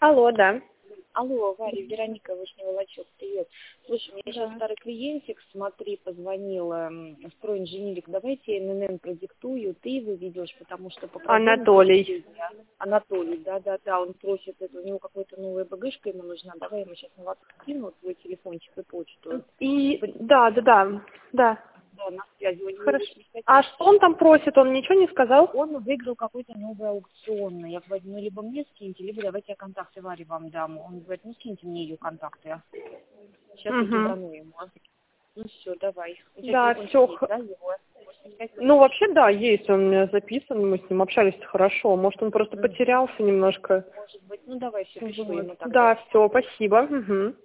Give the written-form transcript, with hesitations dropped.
Алло, да. Алло, Варя, Вероника Вышневолочок, привет. Слушай, мне сейчас старый клиентик, смотри, позвонила, стройинженерик, давайте ННН продиктую, ты его видишь, потому что по проблеме Анатолий. Анатолий, да, он просит, это, у него какая-то новая БГшка ему нужна, давай ему сейчас на WhatsApp кину твой телефончик и почту. Да. Да, на связи. У него Хорошо. 85. А что он там просит? Он ничего не сказал? Он выиграл какой-то новый аукцион. Я говорю, ну либо мне скиньте, либо давайте я контакты Варе вам дам. Он говорит, ну скиньте мне ее контакты. Сейчас я кидану ему. Ну все, давай. Да, все. Да, его? 85. Ну, вообще, да, есть. Он у меня записан, мы с ним общались хорошо. Может, он просто потерялся немножко. Может быть, ну давай все, пришлю Вот. ему тогда. Да, все, спасибо.